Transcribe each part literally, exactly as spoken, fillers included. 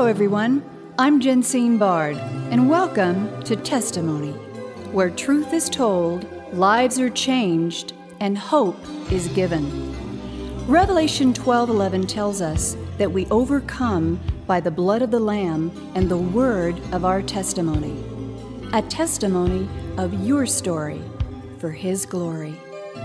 Hello, everyone. I'm Jensine Bard, and welcome to Testimony, where truth is told, lives are changed, and hope is given. Revelation twelve eleven tells us that we overcome by the blood of the Lamb and the word of our testimony. A testimony of your story for His glory.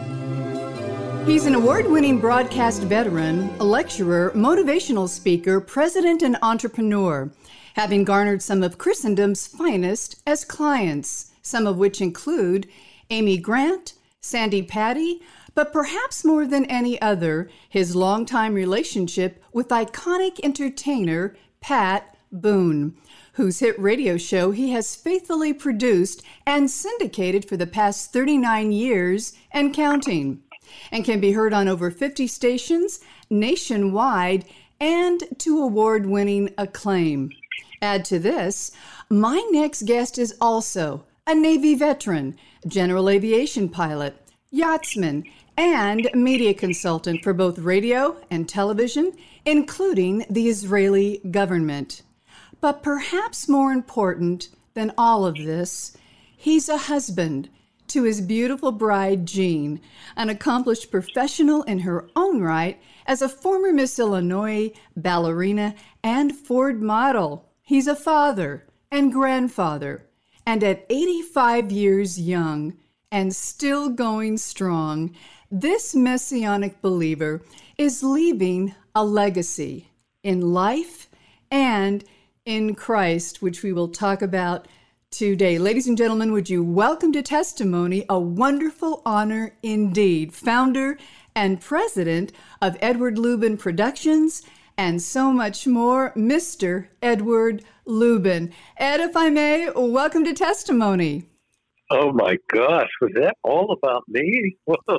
He's an award-winning broadcast veteran, a lecturer, motivational speaker, president, and entrepreneur, having garnered some of Christendom's finest as clients, some of which include Amy Grant, Sandy Patty, but perhaps more than any other, his longtime relationship with iconic entertainer Pat Boone, whose hit radio show he has faithfully produced and syndicated for the past thirty-nine years and counting, and can be heard on over fifty stations nationwide and to award-winning acclaim. Add to this, my next guest is also a Navy veteran, general aviation pilot, yachtsman, and media consultant for both radio and television, including the Israeli government. But perhaps more important than all of this, he's a husband to his beautiful bride, Jean, an accomplished professional in her own right as a former Miss Illinois ballerina and Ford model. He's a father and grandfather, and at eighty-five years young and still going strong, this messianic believer is leaving a legacy in life and in Christ, which we will talk about today. Ladies and gentlemen, would you welcome to Testimony, a wonderful honor indeed, founder and president of Edward Lubin Productions, and so much more, Mister Edward Lubin. Ed, if I may, welcome to Testimony. Oh my gosh, was that all about me?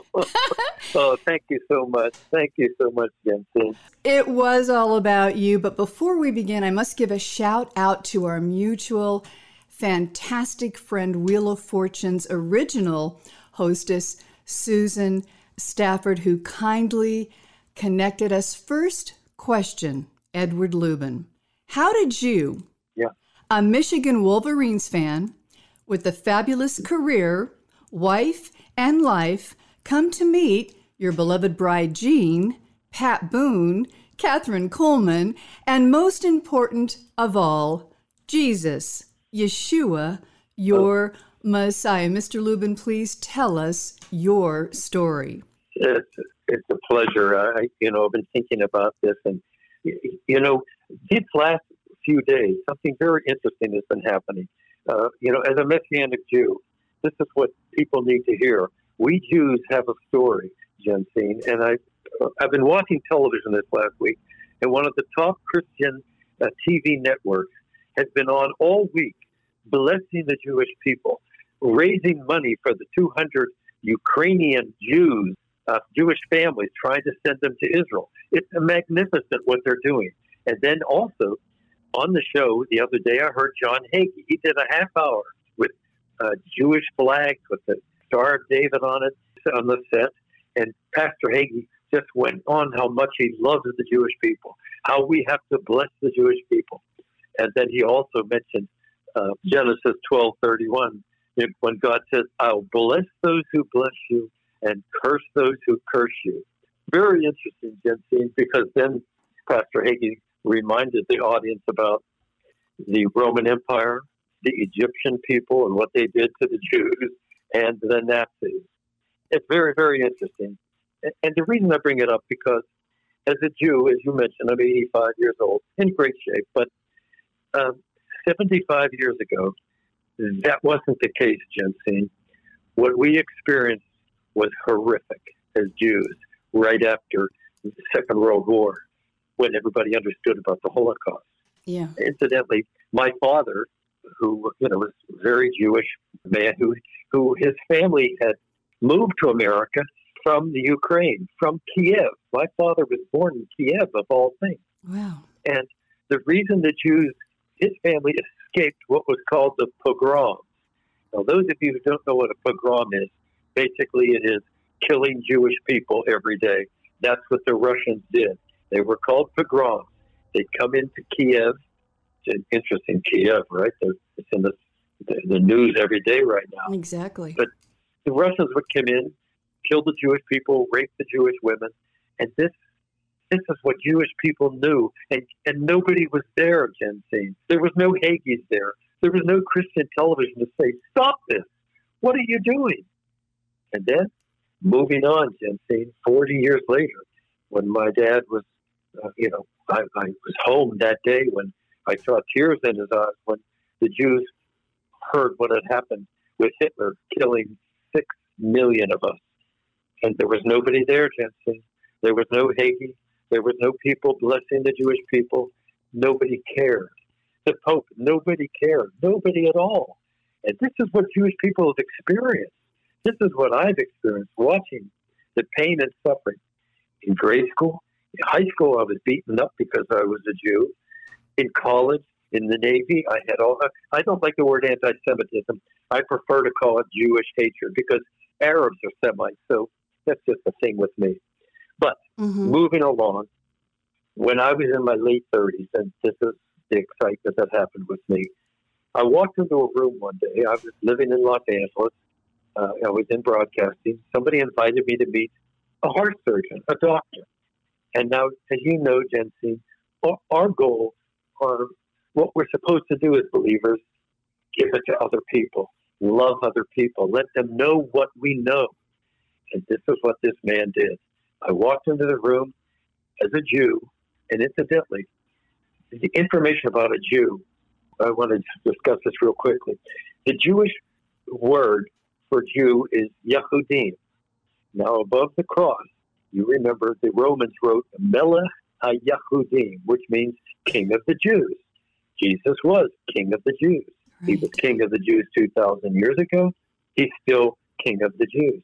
Oh, thank you so much. Thank you so much, Jensen. It was all about you, but before we begin, I must give a shout out to our mutual fantastic friend, Wheel of Fortune's original hostess, Susan Stafford, who kindly connected us. First question, Edward Lubin. How did you, yeah. a Michigan Wolverines fan with a fabulous career, wife, and life, come to meet your beloved bride, Jean, Pat Boone, Catherine Coleman, and most important of all, Jesus, Yeshua, your oh. Messiah? Mister Lubin, please tell us your story. It's, it's a pleasure. I, you know, I've been thinking about this, and you know, these last few days, something very interesting has been happening. Uh, you know, as a Messianic Jew, this is what people need to hear. We Jews have a story, Jensine, and I, uh, I've been watching television this last week, and one of the top Christian uh, T V networks has been on all week, blessing the Jewish people, raising money for the two hundred Ukrainian Jews, uh, Jewish families, trying to send them to Israel. It's magnificent what they're doing. And then also, on the show the other day, I heard John Hagee. He did a half hour with uh, Jewish flags with the Star of David on it on the set. And Pastor Hagee just went on how much he loves the Jewish people, how we have to bless the Jewish people. And then he also mentioned uh, Genesis twelve thirty-one, when God says, I'll bless those who bless you and curse those who curse you. Very interesting, Jensine, because then Pastor Hagee reminded the audience about the Roman Empire, the Egyptian people, and what they did to the Jews and the Nazis. It's very, very interesting. And the reason I bring it up, because as a Jew, as you mentioned, I'm eighty-five years old, in great shape, but um, seventy-five years ago, that wasn't the case, Jensine. What we experienced was horrific as Jews right after the Second World War, when everybody understood about the Holocaust. Yeah. Incidentally, my father, who you know was a very Jewish man, who who his family had moved to America from the Ukraine, from Kiev. My father was born in Kiev, of all things. Wow. And the reason the Jews, his family, escaped what was called the pogroms. Now, those of you who don't know what a pogrom is, basically it is killing Jewish people every day. That's what the Russians did. They were called pogroms. They'd come into Kiev, It's interesting, Kiev, right? It's in the, the, the news every day right now. Exactly. But the Russians would come in, kill the Jewish people, rape the Jewish women, and this this is what Jewish people knew. And, and nobody was there, Jensine. There was no Hagees there. There was no Christian television to say, stop this. What are you doing? And then, moving on, Jensine, forty years later, when my dad was, uh, you know, I, I was home that day when I saw tears in his eyes when the Jews heard what had happened with Hitler killing six million of us. And there was nobody there, Jensine. There was no Hagee. There was no people blessing the Jewish people. Nobody cared. The Pope, nobody cared. Nobody at all. And this is what Jewish people have experienced. This is what I've experienced, watching the pain and suffering. In grade school, in high school, I was beaten up because I was a Jew. In college, in the Navy, I had all. I don't like the word anti-Semitism. I prefer to call it Jewish hatred because Arabs are Semites, so that's just a thing with me. But mm-hmm. moving along, when I was in my late thirties, and this is the excitement that happened with me, I walked into a room one day. I was living in Los Angeles. Uh, I was in broadcasting. Somebody invited me to meet a heart surgeon, a doctor. And now, as you know, Jensine, our, our goals are what we're supposed to do as believers, give it to other people, love other people, let them know what we know. And this is what this man did. I walked into the room as a Jew, and incidentally, the information about a Jew, I want to discuss this real quickly. The Jewish word for Jew is Yehudim. Now, above the cross, you remember the Romans wrote Melech HaYehudim, which means King of the Jews. Jesus was King of the Jews. Right. He was King of the Jews two thousand years ago. He's still King of the Jews.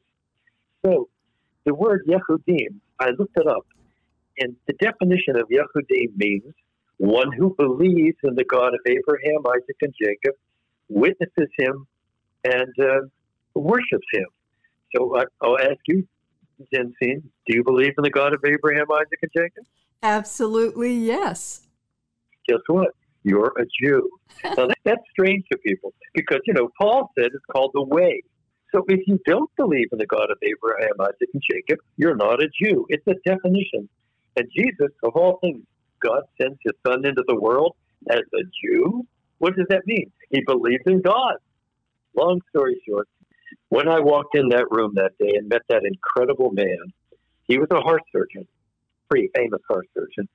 So, the word Yehudim, I looked it up, and the definition of Yehudim means one who believes in the God of Abraham, Isaac, and Jacob, witnesses him, and uh, worships him. So I, I'll ask you, Jensine, do you believe in the God of Abraham, Isaac, and Jacob? Absolutely, yes. Guess what? You're a Jew. Now, that's strange to people because, you know, Paul said it's called the way. So if you don't believe in the God of Abraham, Isaac, and Jacob, you're not a Jew. It's a definition. And Jesus, of all things, God sends his son into the world as a Jew? What does that mean? He believed in God. Long story short, when I walked in that room that day and met that incredible man, he was a heart surgeon, pretty famous heart surgeon.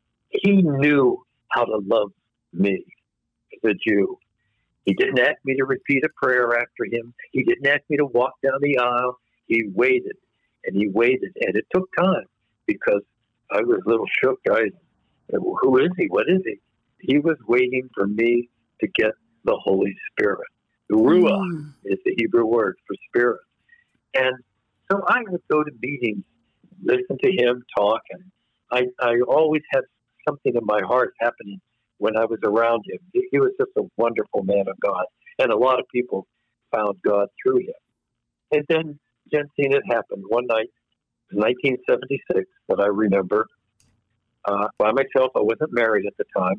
He knew how to love me as a Jew. He didn't ask me to repeat a prayer after him. He didn't ask me to walk down the aisle. He waited, and he waited, and it took time because I was a little shook. I, who is he? What is he? He was waiting for me to get the Holy Spirit. The Ruach mm. is the Hebrew word for spirit. And so I would go to meetings, listen to him talk, and I, I always had something in my heart happening when I was around him. He, he was just a wonderful man of God, and a lot of people found God through him. And then, Jensine, it happened one night in nineteen seventy-six that I remember. Uh, by myself, I wasn't married at the time.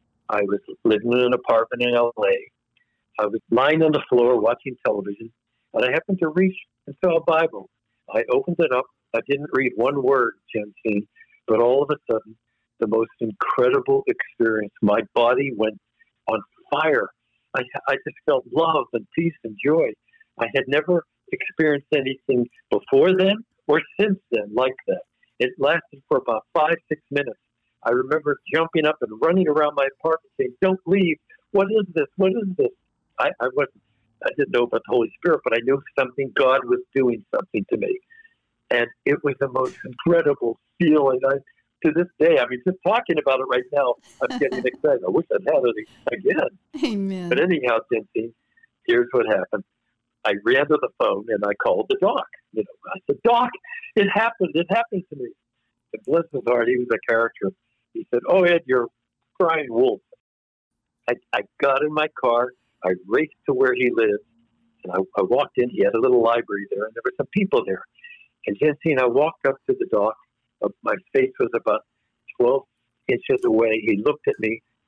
I was living in an apartment in L A. I was lying on the floor watching television, and I happened to reach and saw a Bible. I opened it up. I didn't read one word, Jensine, but all of a sudden, the most incredible experience. My body went on fire. I, I just felt love and peace and joy. I had never experienced anything before then or since then like that. It lasted for about five, six minutes. I remember jumping up and running around my apartment saying, "Don't leave. What is this? What is this?" I, I wasn't, I didn't know about the Holy Spirit, but I knew something, God was doing something to me. And it was the most incredible feeling. I, to this day, I mean, just talking about it right now, I'm getting excited. I wish I'd had it again. Amen. But anyhow, Jensine, here's what happened. I ran to the phone and I called the doc. You know, I said, "Doc, it happened. It happened to me." And bless his heart, he was a character. He said, "Oh, Ed, you're crying wolf." I, I got in my car. I raced to where he lived, and I, I walked in. He had a little library there, and there were some people there. And Jensine, I walked up to the doc. Uh, my face was about twelve inches away. He looked at me,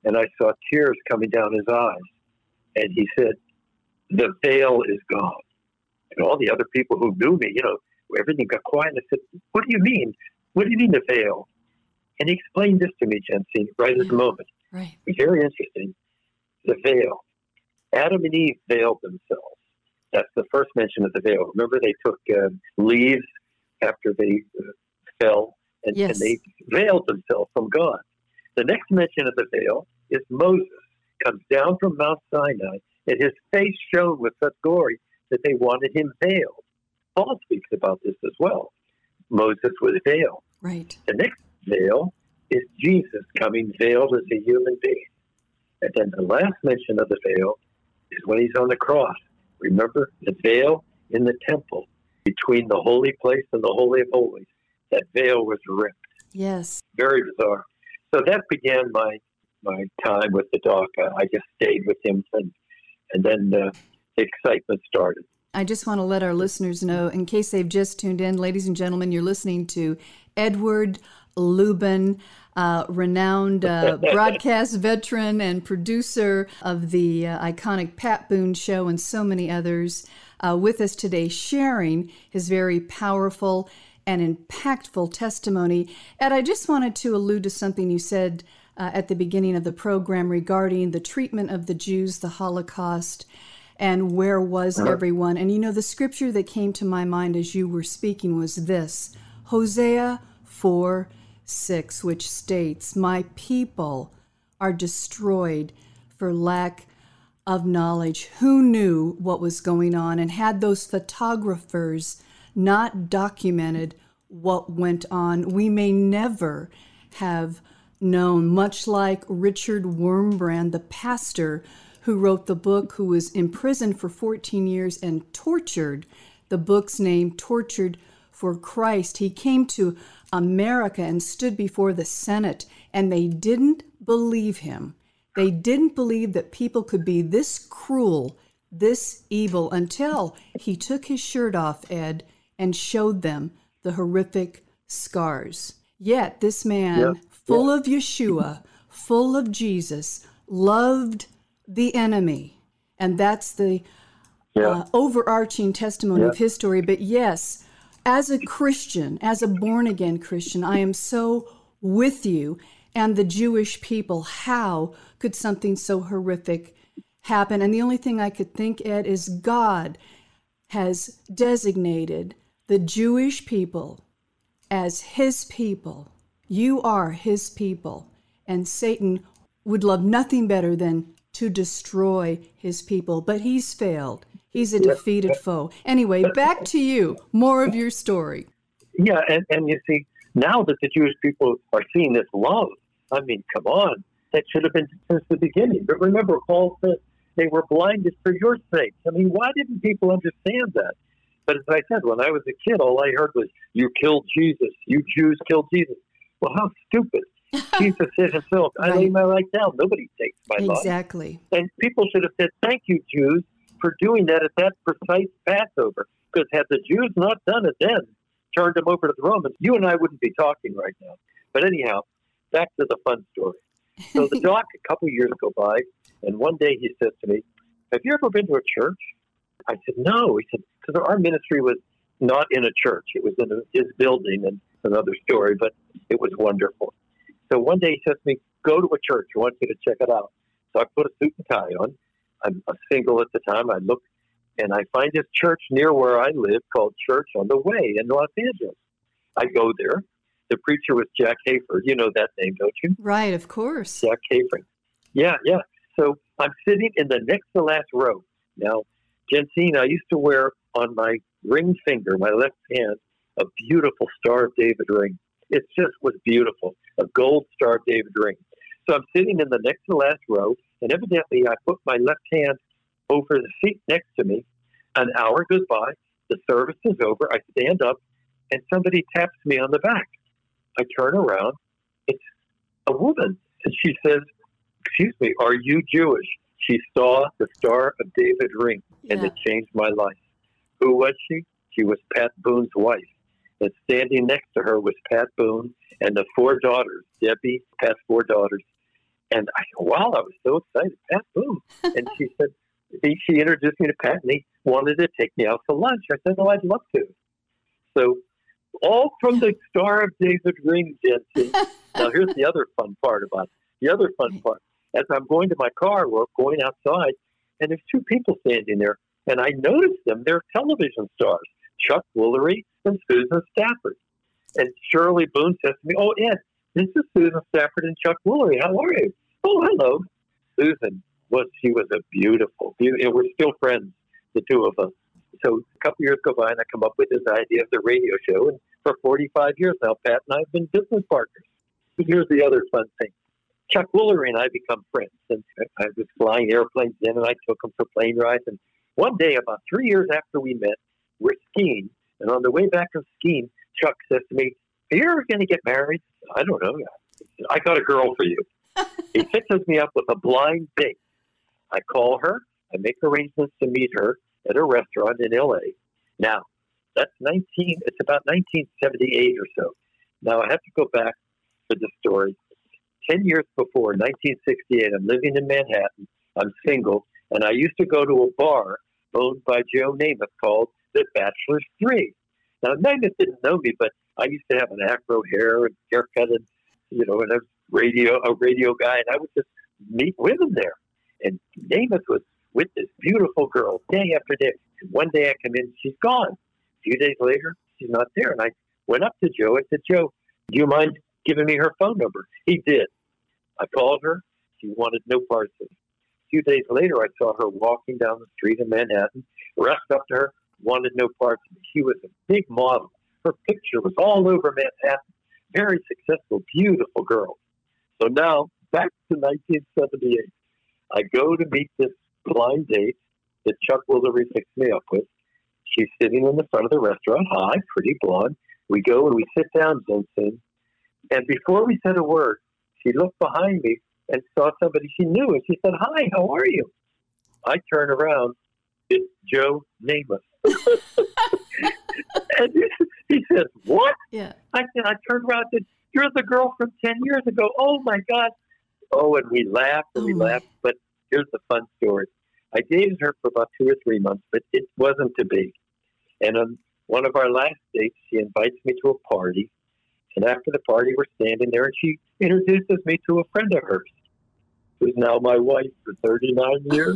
and I saw tears coming down his eyes. And he said, the veil is gone. And all the other people who knew me, you know, everything got quiet. I said, what do you mean? What do you mean the veil? And he explained this to me, Jensine, right at the moment. Right. Very interesting. The veil. Adam and Eve veiled themselves. That's the first mention of the veil. Remember, they took uh, leaves after they uh, fell, and, yes. and they veiled themselves from God. The next mention of the veil is Moses comes down from Mount Sinai, and his face shone with such glory that they wanted him veiled. Paul speaks about this as well. Moses was veiled. Right. The next veil is Jesus coming veiled as a human being. And then the last mention of the veil is when he's on the cross. Remember the veil in the temple between the holy place and the Holy of Holies. That veil was ripped. Yes. Very bizarre. So that began my my time with the doc. I, I just stayed with him, and, and then uh, the excitement started. I just want to let our listeners know, in case they've just tuned in, ladies and gentlemen, you're listening to Edward Lubin, uh, renowned uh, broadcast veteran and producer of the uh, iconic Pat Boone Show and so many others, uh, with us today, sharing his very powerful and impactful testimony. Ed, I just wanted to allude to something you said uh, at the beginning of the program regarding the treatment of the Jews, the Holocaust, and where was uh-huh. everyone. And you know, the scripture that came to my mind as you were speaking was this, Hosea four six, which states, my people are destroyed for lack of knowledge. Who knew what was going on? And had those photographers not documented what went on, we may never have known, much like Richard Wurmbrand, the pastor who wrote the book, who was imprisoned for fourteen years and tortured. The book's name, Tortured for Christ. He came to America and stood before the Senate, and they didn't believe him. They didn't believe that people could be this cruel, this evil, until he took his shirt off, Ed, and showed them the horrific scars. Yet this man, yeah. full yeah. of Yeshua, full of Jesus, loved the enemy. And that's the yeah. uh, overarching testimony yeah. of his story. But yes, as a Christian, as a born-again Christian, I am so with you and the Jewish people. How could something so horrific happen? And the only thing I could think, Ed, is God has designated the Jewish people as his people. You are his people. And Satan would love nothing better than to destroy his people. But he's failed. He's a defeated foe. Anyway, back to you. More of your story. Yeah, and, and you see, now that the Jewish people are seeing this love, I mean, come on. That should have been since the beginning. But remember, Paul said they were blinded for your sake. I mean, why didn't people understand that? But as I said, when I was a kid, all I heard was, you killed Jesus. You Jews killed Jesus. Well, how stupid. Jesus said himself, I right. lay my life down. Nobody takes my exactly. life. Exactly. And people should have said, thank you, Jews, for doing that at that precise Passover. Because had the Jews not done it then, turned them over to the Romans, you and I wouldn't be talking right now. But anyhow, back to the fun story. So the doc, a couple of years go by, and one day he said to me, have you ever been to a church? I said, no. He said, because our ministry was not in a church. It was in a, his building, and another story, but it was wonderful. So one day he says to me, go to a church. I want you to check it out. So I put a suit and tie on. I'm a single at the time. I look, and I find this church near where I live called Church on the Way in Los Angeles. I go there. The preacher was Jack Hayford. You know that name, don't you? Right, of course. Jack Hayford. Yeah, yeah. So I'm sitting in the next to last row. Now, Jensine, I used to wear on my ring finger, my left hand, a beautiful Star of David ring. It just was beautiful, a gold Star of David ring. So I'm sitting in the next to last row, and evidently I put my left hand over the seat next to me. An hour goes by, the service is over, I stand up, and somebody taps me on the back. I turn around, it's a woman, and she says, excuse me, are you Jewish? She saw the Star of David ring, and yeah. it changed my life. Who was she? She was Pat Boone's wife. And standing next to her was Pat Boone and the four daughters, Debbie, Pat's four daughters. And I said, wow, I was so excited. Pat Boone. And she said, he, she introduced me to Pat, and he wanted to take me out to lunch. I said, oh, I'd love to. So all from the Star of David ring, Jency. Now, here's the other fun part about it. The other fun part. As I'm going to my car, we're going outside, and there's two people standing there, and I noticed them. They're television stars, Chuck Woolery and Susan Stafford. And Shirley Boone says to me, oh, Ed, this is Susan Stafford and Chuck Woolery. How are you? Oh, hello. Susan, was she was a beautiful, beautiful, we're still friends, the two of us. So a couple years go by, and I come up with this idea of the radio show, and for forty-five years now, Pat and I have been business partners. But here's the other fun thing. Chuck Woolery and I become friends, and I was flying airplanes in, and I took him for plane rides. And one day, about three years after we met, we're skiing, and on the way back from skiing, Chuck says to me, are you ever going to get married? I don't know. I got a girl for you. He fixes me up with a blind date. I call her. I make arrangements to meet her at a restaurant in L A. Now, that's nineteen. It's about nineteen seventy-eight or so. Now, I have to go back to the story. Ten years before, nineteen sixty-eight, I'm living in Manhattan. I'm single, and I used to go to a bar owned by Joe Namath called The Bachelor's Three. Now, Namath didn't know me, but I used to have an afro hair and haircut, and you know, and a radio a radio guy, and I would just meet women there. And Namath was with this beautiful girl day after day. And one day I come in, she's gone. A few days later, she's not there. And I went up to Joe. I said, Joe, do you mind giving me her phone number? He did. I called her. She wanted no parts of it. A few days later, I saw her walking down the street in Manhattan, rushed up to her, wanted no parts of it. She was a big model. Her picture was all over Manhattan. Very successful, beautiful girl. So now, back to nineteen seventy-eight. I go to meet this blind date that Chuck Woolery fixed me up with. She's sitting in the front of the restaurant. Hi, pretty blonde. We go and we sit down, Jensen. And before we said a word, she looked behind me and saw somebody she knew. And she said, hi, how are you? I turn around. It's Joe Namath. And he says, what? Yeah. I said, I turned around and said, you're the girl from ten years ago. Oh, my God. Oh, and we laughed and we oh laughed. But here's the fun story. I dated her for about two or three months, but it wasn't to be. And on one of our last dates, she invites me to a party. And after the party, we're standing there, and she introduces me to a friend of hers, who's now my wife for thirty-nine years.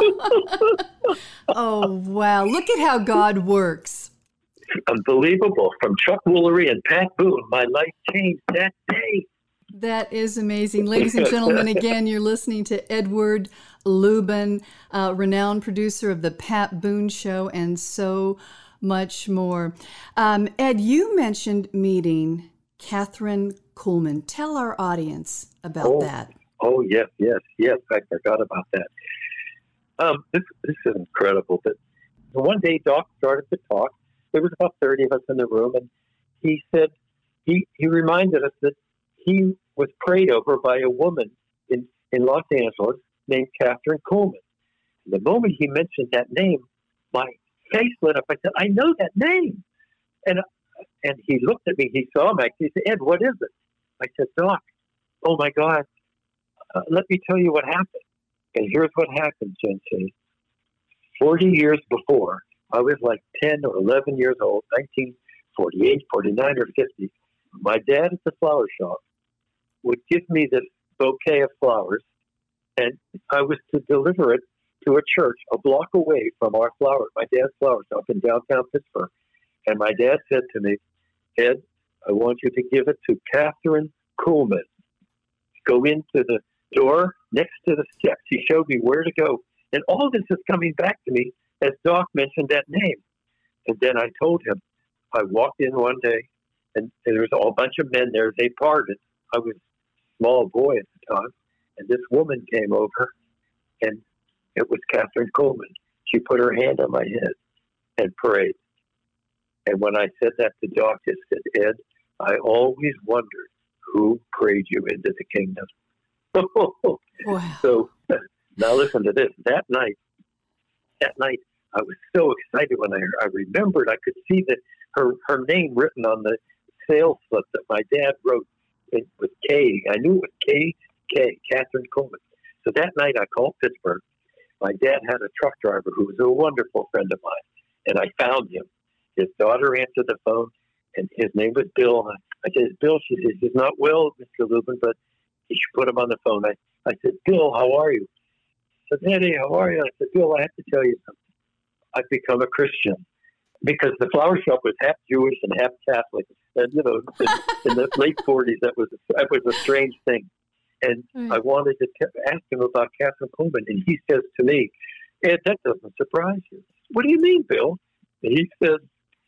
Oh, wow. Look at how God works. Unbelievable. From Chuck Woolery and Pat Boone, my life changed that day. That is amazing. Ladies and gentlemen, again, you're listening to Edward Lubin, uh, renowned producer of The Pat Boone Show, and so much more. Um, Ed, you mentioned meeting Kathryn Kuhlman. Tell our audience about oh, that. Oh, yes, yes, yes. I forgot about that. Um, this, this is incredible. But one day, Doc started to talk. There was about thirty of us in the room, and he said, he, he reminded us that he was prayed over by a woman in, in Los Angeles named Kathryn Kuhlman. The moment he mentioned that name, my face lit up. I said, I know that name. And and he looked at me. He saw me. He said, Ed, what is it? I said, Doc, oh, my God, uh, let me tell you what happened. And here's what happened, Jency. forty years before, I was like ten or eleven years old, nineteen forty-eight, forty-nine, or fifty. My dad at the flower shop would give me this bouquet of flowers, and I was to deliver it to a church a block away from our flower, my dad's flower shop in downtown Pittsburgh. And my dad said to me, Ed, I want you to give it to Kathryn Kuhlman. Go into the door next to the steps. He showed me where to go. And all this is coming back to me as Doc mentioned that name. And then I told him, I walked in one day, and there was a whole bunch of men there. They parted. I was a small boy at the time. And this woman came over, and it was Kathryn Kuhlman. She put her hand on my head and prayed. And when I said that to Doc, he said, Ed, I always wondered who prayed you into the kingdom. Wow. So now listen to this. That night, that night, I was so excited when I, I remembered I could see that her, her name written on the sales slip that my dad wrote. It was K. I knew it was K K, Catherine Coleman. So that night I called Pittsburgh. My dad had a truck driver who was a wonderful friend of mine, and I found him. His daughter answered the phone, and his name was Bill. I said, Bill, she said, he's not well, Mister Lubin, but you should put him on the phone. I, I said, Bill, how are you? I said, Daddy, how are you? I said, Bill, I have to tell you something. I've become a Christian because the flower shop was half Jewish and half Catholic. And, you know, in, in the late forties, that was, that was a strange thing. And right. I wanted to t- ask him about Catherine Coleman, and he says to me, Ed, that doesn't surprise you. What do you mean, Bill? And he says,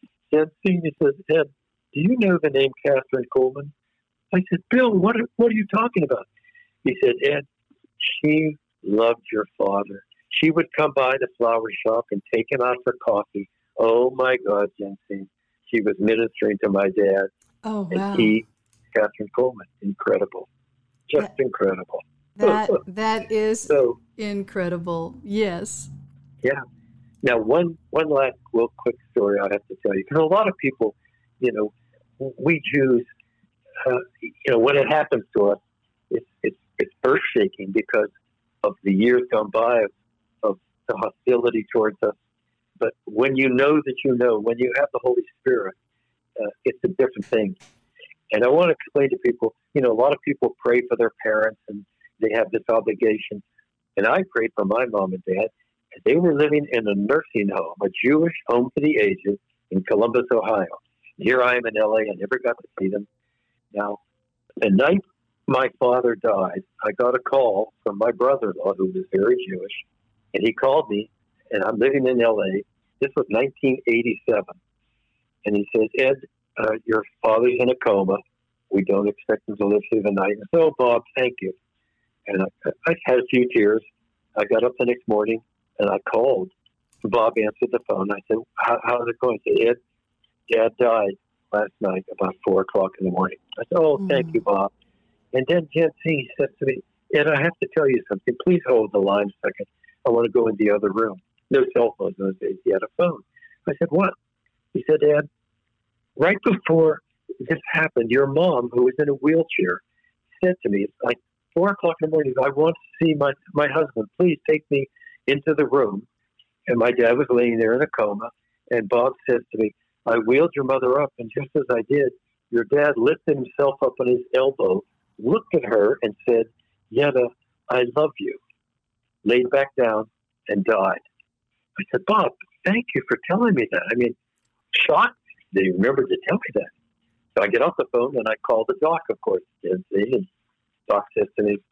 Ed Senior says, Ed, do you know the name Catherine Coleman? I said, Bill, what are, what are you talking about? He said, Ed, she loved your father. She would come by the flower shop and take him out for coffee. Oh, my God, Jensine. She was ministering to my dad. Oh, wow. And he, Catherine Coleman, incredible. Just that, incredible. That That is so, incredible. Yes. Yeah. Now, one, one last real quick story I have to tell you. Because a lot of people, you know, we Jews, uh, you know, when it happens to us, it's, it's, it's earth-shaking because of the years gone by of, of the hostility towards us. But when you know that you know, when you have the Holy Spirit, uh, it's a different thing. And I want to explain to people, you know, a lot of people pray for their parents and they have this obligation. And I prayed for my mom and dad. And they were living in a nursing home, a Jewish home for the aged in Columbus, Ohio. Here I am in L A. I never got to see them. Now, the night my father died, I got a call from my brother-in-law, who was very Jewish. And he called me, and I'm living in L A. This was nineteen eighty-seven. And he says, Ed, uh, your father's in a coma. We don't expect him to live through the night. And so, Bob, thank you. And I, I had a few tears. I got up the next morning, and I called. Bob answered the phone. I said, How, how's it going? He said, Ed, Dad died last night about four o'clock in the morning. I said, oh, mm. thank you, Bob. And then Jensine said to me, Ed, I have to tell you something. Please hold the line a second. I want to go in the other room. No cell phones in those days. He had a phone. I said, what? He said, Ed, right before this happened, your mom, who was in a wheelchair, said to me, it's like four o'clock in the morning, I want to see my, my husband. Please take me into the room. And my dad was laying there in a coma. And Bob says to me, I wheeled your mother up, and just as I did, your dad lifted himself up on his elbow, looked at her, and said, Yetta, I love you. Laid back down and died. I said, Bob, thank you for telling me that. I mean, shocked that he remembered to tell me that. So I get off the phone, and I call the doc, of course. And the doc says to me,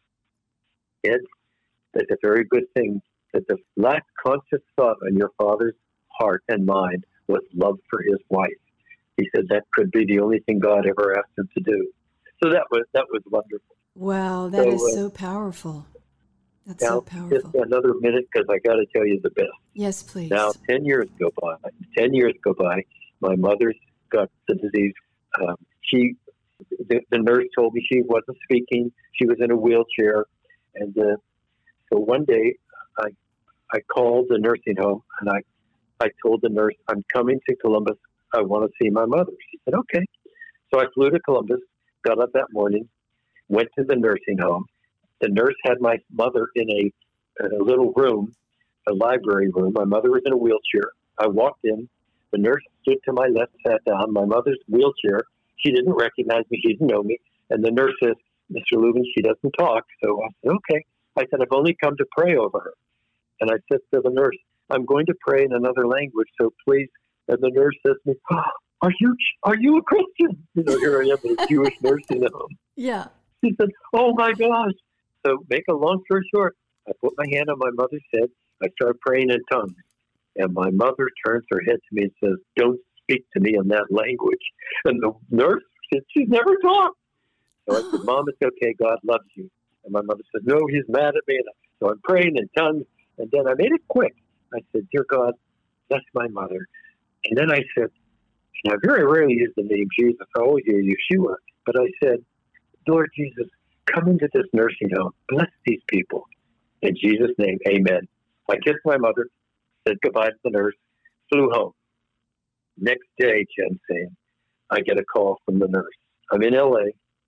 Ed, that's a very good thing that the last conscious thought on your father's heart and mind was love for his wife. He said that could be the only thing God ever asked him to do. So that was that was wonderful. Wow, that so, is uh, so powerful. That's now, so powerful. Just another minute, because I got to tell you the best. Yes, please. Now, ten years go by. Ten years go by. My mother's got the disease. Um, she, the, the nurse told me she wasn't speaking. She was in a wheelchair, and uh, so one day I I called the nursing home, and I I told the nurse, I'm coming to Columbus. I want to see my mother. She said, okay. So I flew to Columbus, got up that morning, went to the nursing home. The nurse had my mother in a, in a little room, a library room. My mother was in a wheelchair. I walked in. The nurse stood to my left, sat down. My mother's wheelchair. She didn't recognize me. She didn't know me. And the nurse says, Mister Lubin, she doesn't talk. So I said, okay. I said, I've only come to pray over her. And I said to the nurse, I'm going to pray in another language, so please. And the nurse says to me, oh, are you are you a Christian? You know, here I am in a Jewish nursing home. Yeah. She said, oh, my gosh. So make a long story short, I put my hand on my mother's head. I started praying in tongues. And my mother turns her head to me and says, don't speak to me in that language. And the nurse said, she's never talked. So I said, Mom, it's okay. God loves you. And my mother said, no, he's mad at me. And so I'm praying in tongues. And then I made it quick. I said, dear God, bless my mother. And then I said, and I very rarely use the name Jesus. I always use Yeshua. But I said, Lord Jesus, come into this nursing home. Bless these people. In Jesus' name, amen. I kissed my mother, said goodbye to the nurse, flew home. Next day, Jen saying, I get a call from the nurse. I'm in L A.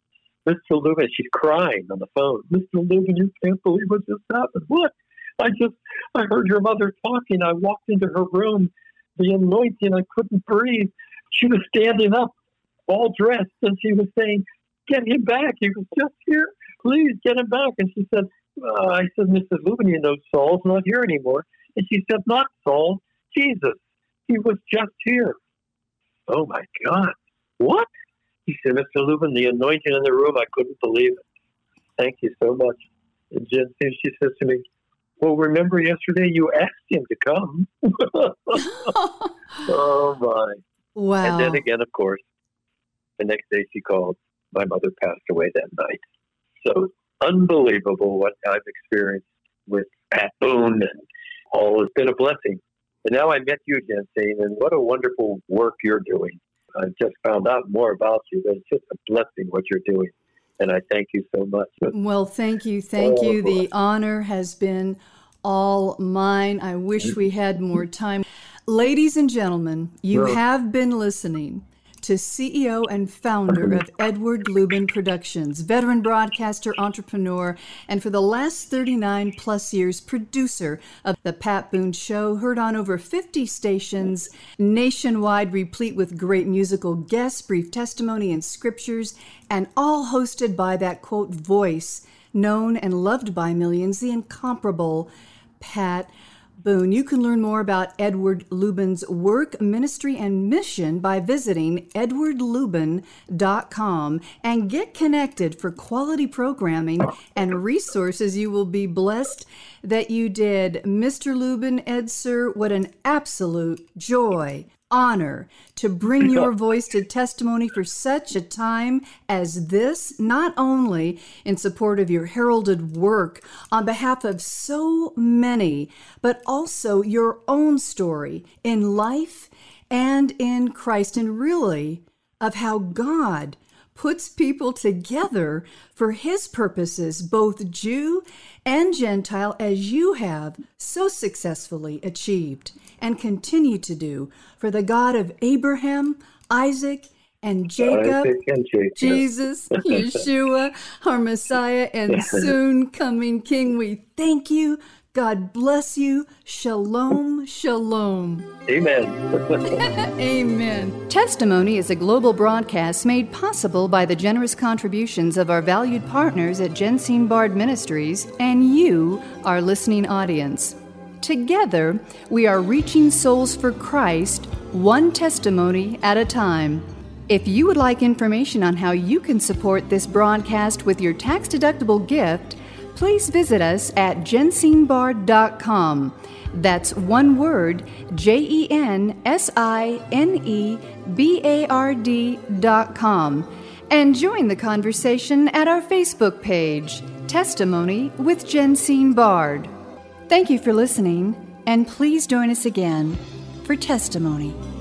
Mister Lubin, she's crying on the phone. Mister Lubin, you can't believe what just happened. What? I just, I heard your mother talking. I walked into her room, the anointing, I couldn't breathe. She was standing up, all dressed, and she was saying, get him back. He was just here. Please get him back. And she said, uh, I said, Missus Lubin, you know, Saul's not here anymore. And she said, not Saul, Jesus. He was just here. Oh, my God. What? He said, Mister Lubin, the anointing in the room, I couldn't believe it. Thank you so much. And Jen, she says to me, well, remember yesterday you asked him to come. Oh, my. Wow. And then again, of course, the next day she called. My mother passed away that night. So unbelievable what I've experienced with Pat Boone, and all has been a blessing. And now I met you, Jensine, and what a wonderful work you're doing. I've just found out more about you, but it's just a blessing what you're doing. And I thank you so much. Well, thank you. Thank oh, you. The honor has been all mine. I wish we had more time. Ladies and gentlemen, you well, have been listening to C E O and founder of Edward Lubin Productions, veteran broadcaster, entrepreneur, and for the last thirty-nine plus years, producer of The Pat Boone Show, heard on over fifty stations nationwide, replete with great musical guests, brief testimony, and scriptures, and all hosted by that, quote, voice known and loved by millions, the incomparable Pat Boone. You can learn more about Edward Lubin's work, ministry, and mission by visiting edward lubin dot com and get connected for quality programming and resources. You will be blessed that you did. Mister Lubin, Ed Sir, what an absolute joy, honor to bring your voice to testimony for such a time as this, not only in support of your heralded work on behalf of so many, but also your own story in life and in Christ, and really of how God puts people together for his purposes, both Jew and Gentile, as you have so successfully achieved and continue to do for the God of Abraham, Isaac, and Jacob, Isaac and Jacob. Jesus, Yeshua, our Messiah, and soon coming King. We thank you. God bless you. Shalom, shalom. Amen. Amen. Testimony is a global broadcast made possible by the generous contributions of our valued partners at Jensine Bard Ministries and you, our listening audience. Together, we are reaching souls for Christ, one testimony at a time. If you would like information on how you can support this broadcast with your tax-deductible gift, please visit us at jensine bard dot com. That's one word, J E N S I N E B A R D dot com. And join the conversation at our Facebook page, Testimony with Jensine Bard. Thank you for listening, and please join us again for Testimony.